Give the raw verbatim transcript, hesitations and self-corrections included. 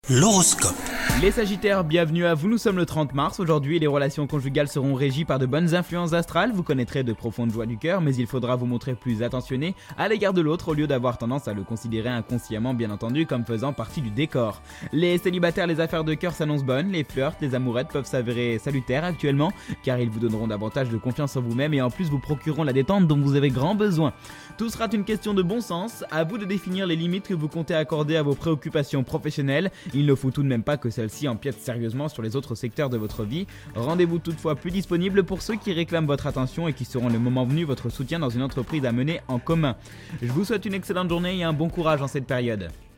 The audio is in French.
L'horoscope. Les Sagittaires, bienvenue à vous, nous sommes le trente mars. Aujourd'hui, les relations conjugales seront régies par de bonnes influences astrales. Vous connaîtrez de profondes joies du cœur, mais il faudra vous montrer plus attentionné à l'égard de l'autre au lieu d'avoir tendance à le considérer inconsciemment, bien entendu, comme faisant partie du décor. Les célibataires, les affaires de cœur s'annoncent bonnes. Les flirts, les amourettes peuvent s'avérer salutaires actuellement, car ils vous donneront davantage de confiance en vous-même et en plus vous procureront la détente dont vous avez grand besoin. Tout sera une question de bon sens. À vous de définir les limites que vous comptez accorder à vos préoccupations professionnelles. Il ne faut tout de même pas que celles-ci empiètent sérieusement sur les autres secteurs de votre vie. Rendez-vous toutefois plus disponible pour ceux qui réclament votre attention et qui seront le moment venu votre soutien dans une entreprise à mener en commun. Je vous souhaite une excellente journée et un bon courage en cette période.